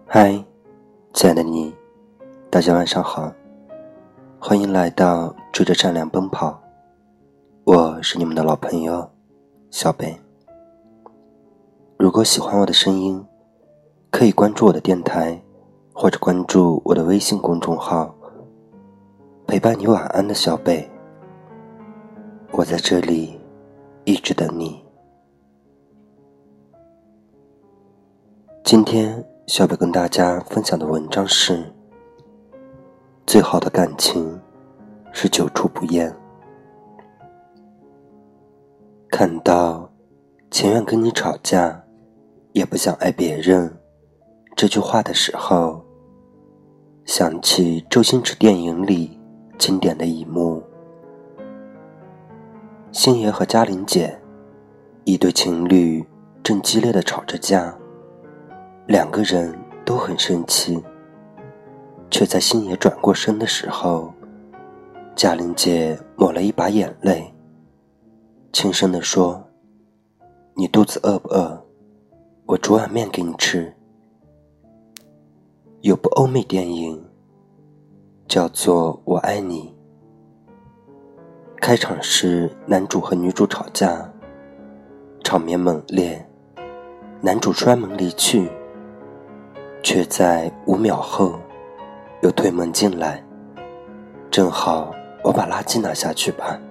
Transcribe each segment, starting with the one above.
嗨，亲爱的你，大家晚上好，欢迎来到追着善良奔跑，我是你们的老朋友小北。如果喜欢我的声音，可以关注我的电台，或者关注我的微信公众号，陪伴你晚安的小北，我在这里一直等你。今天小北跟大家分享的文章是：最好的感情是久处不厌。看到情愿跟你吵架也不想爱别人这句话的时候，想起周星驰电影里经典的一幕，星爷和嘉玲姐一对情侣正激烈地吵着架，两个人都很生气，却在星爷转过身的时候，嘉玲姐抹了一把眼泪，轻声地说：你肚子饿不饿？我煮碗面给你吃。有部欧美电影叫做《我爱你》，开场是男主和女主吵架，场面猛烈，男主摔门离去，却在5秒后又推门进来，正好我把垃圾拿下去吧。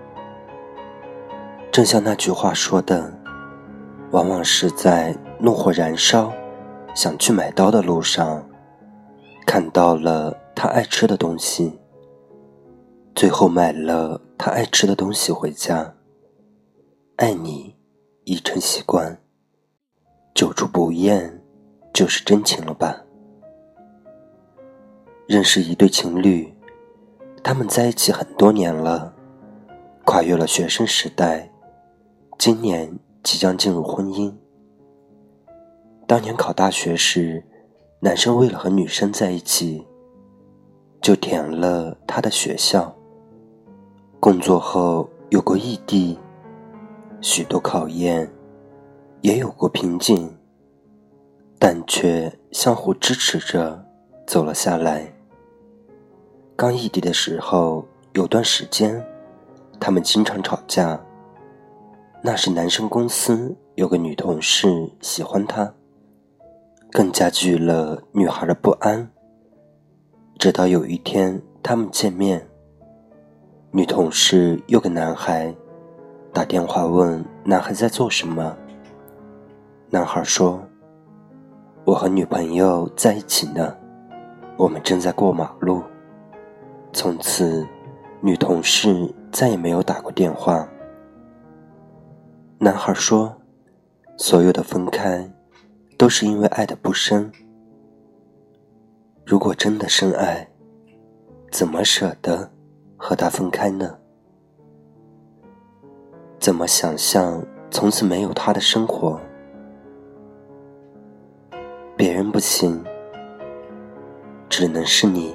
正像那句话说的，往往是在怒火燃烧想去买刀的路上，看到了他爱吃的东西，最后买了他爱吃的东西回家。爱你已成习惯，久处不厌就是真情了吧。认识一对情侣，他们在一起很多年了，跨越了学生时代，今年即将进入婚姻。当年考大学时，男生为了和女生在一起，就填了他的学校。工作后有过异地，许多考验，也有过瓶颈，但却相互支持着走了下来。刚异地的时候，有段时间他们经常吵架，那时男生公司有个女同事喜欢他，更加剧了女孩的不安。直到有一天他们见面，女同事又给男孩打电话问男孩在做什么。男孩说：我和女朋友在一起呢，我们正在过马路。从此女同事再也没有打过电话。男孩说，所有的分开都是因为爱的不深，如果真的深爱，怎么舍得和他分开呢？怎么想象从此没有他的生活？别人不行，只能是你。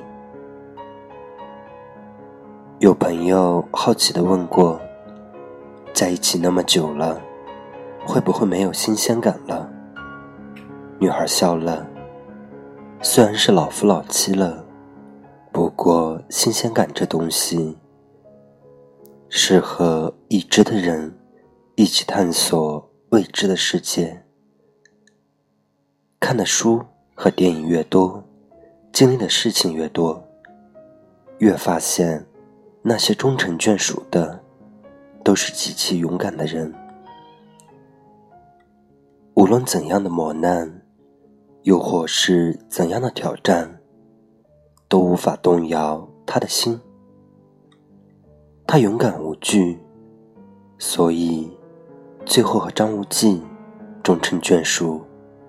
有朋友好奇地问过，在一起那么久了，会不会没有新鲜感了？女孩笑了，虽然是老夫老妻了，不过新鲜感这东西，是和已知的人一起探索未知的世界。看的书和电影越多，经历的事情越多，越发现那些终成眷属的都是极其勇敢的人。无论怎样的磨难，又或是怎样的挑战，都无法动摇他的心。他勇敢无惧，所以最后和张无忌终成眷属。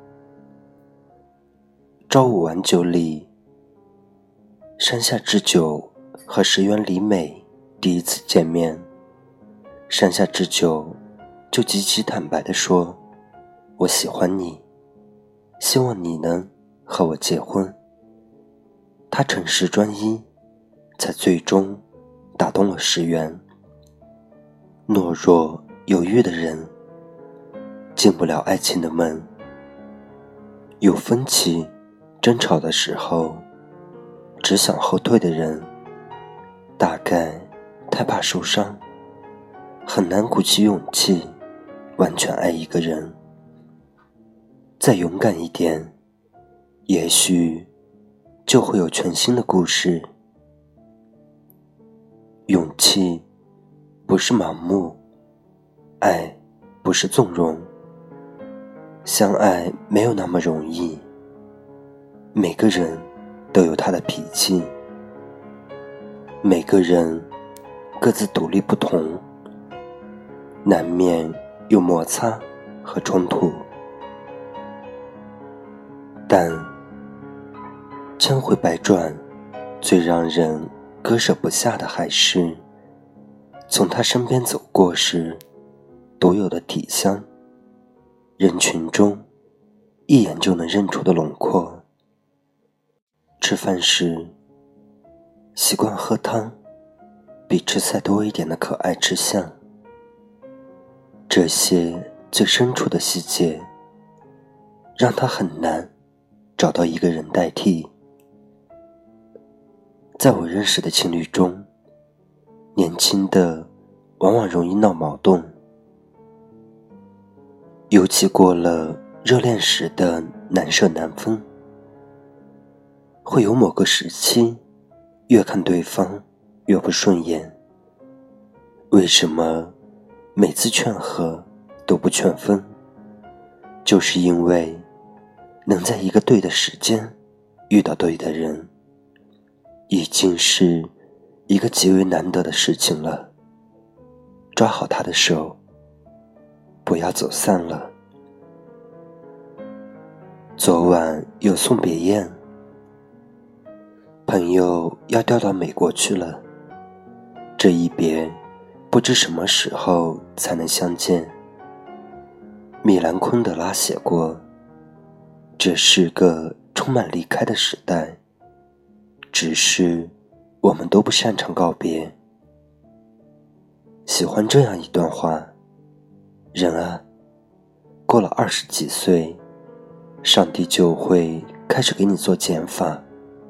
朝五晚九里，山下智久和石原里美第一次见面，山下智久就极其坦白地说，我喜欢你，希望你能和我结婚。他诚实专一，才最终打动了石原。懦弱犹豫的人进不了爱情的门，有分歧争吵的时候只想后退的人，大概太怕受伤，很难鼓起勇气完全爱一个人。再勇敢一点，也许就会有全新的故事。勇气不是盲目，爱不是纵容，相爱没有那么容易。每个人都有他的脾气，每个人各自独立不同，难免有摩擦和冲突。但千回百转，最让人割舍不下的还是从他身边走过时独有的体香，人群中一眼就能认出的轮廓。吃饭时习惯喝汤比吃菜多一点的可爱吃相，这些最深处的细节让他很难找到一个人代替。在我认识的情侣中，年轻的往往容易闹矛盾，尤其过了热恋时的难舍难分，会有某个时期越看对方越不顺眼。为什么每次劝和都不劝分？就是因为能在一个对的时间遇到对的人，已经是一个极为难得的事情了。抓好他的手，不要走散了。昨晚有送别宴，朋友要调到美国去了，这一别不知什么时候才能相见。米兰昆德拉写过，这是个充满离开的时代，只是我们都不擅长告别。喜欢这样一段话，人啊，过了20几岁，上帝就会开始给你做减法，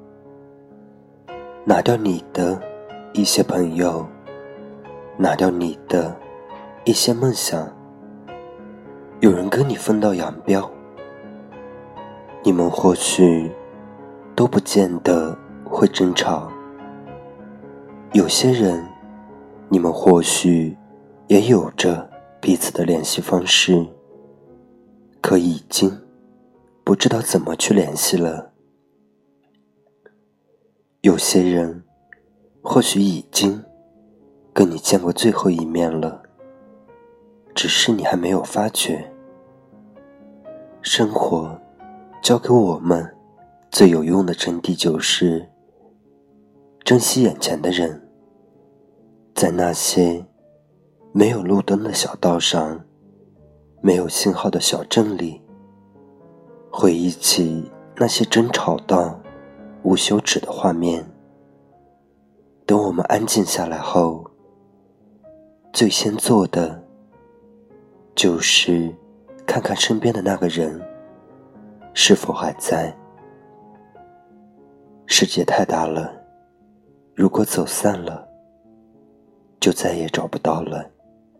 拿掉你的一些朋友，拿掉你的一些梦想。有人跟你分道扬镳，你们或许都不见得会争吵。有些人，你们或许也有着彼此的联系方式，可已经不知道怎么去联系了。有些人或许已经跟你见过最后一面了，只是你还没有发觉。生活教给我们最有用的真谛就是珍惜眼前的人，在那些没有路灯的小道上，没有信号的小镇里，回忆起那些争吵到无休止的画面。等我们安静下来后，最先做的就是看看身边的那个人是否还在。世界太大了，如果走散了，就再也找不到了。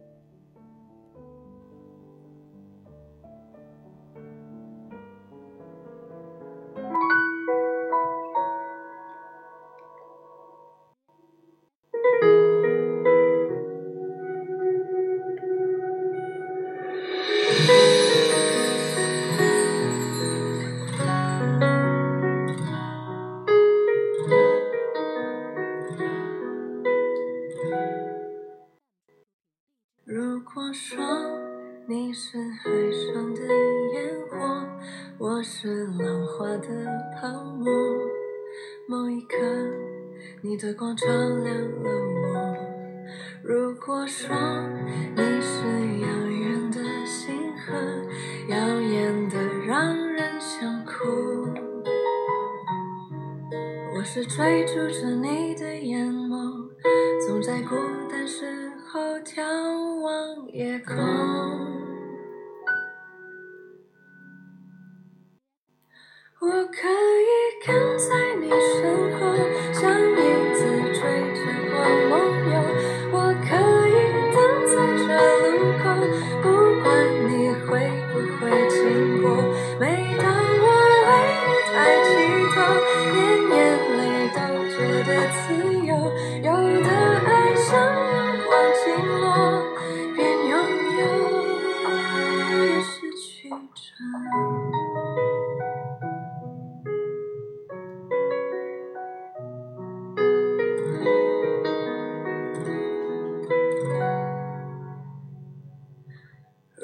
如果说你是海上的烟火，我是浪花的泡沫，某一刻你的光照亮了我。如果说你是遥远的星河，耀眼的让人想哭，我是追逐着你的眼眸，总在孤单时候眺望夜空。我可以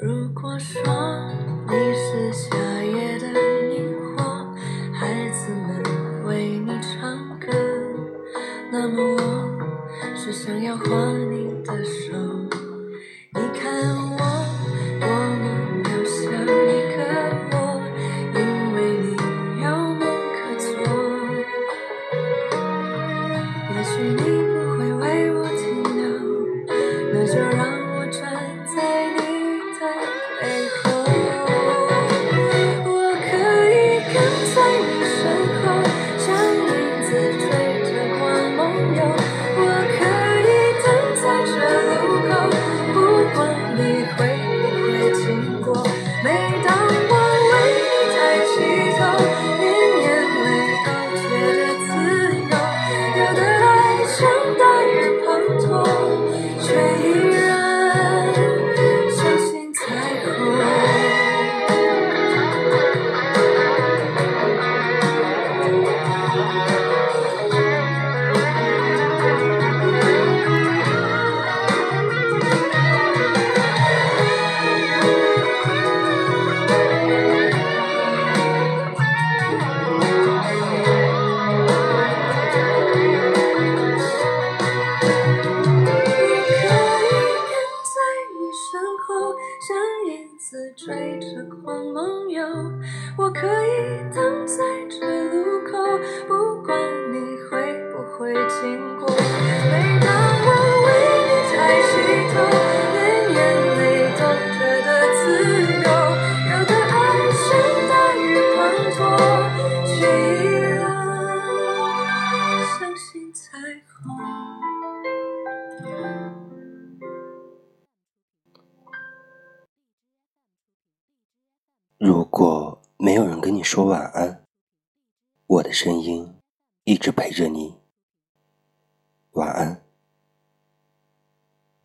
如果说你是夏夜的萤火，孩子们为你唱歌，那么我是想要画你的手。你看我多么渺小一个我，因为你有梦可做。也许你不会为我停留，那就让我站在你的背后。我可以跟在你身后，像影子追着光梦游。我可以等在这路口，不管你会不会经过。每当我为你抬起头，连眼泪都觉得自由。有的爱像大雨滂沱，却依然相信彩虹。像影子追着光梦游，我可以等在这路口，不管你会不会经过。每当我为你抬起头，连眼泪都觉得自由。有的爱像大雨滂沱，却依然相信彩虹。 如果没有人跟你说晚安，我的声音一直陪着你。晚安。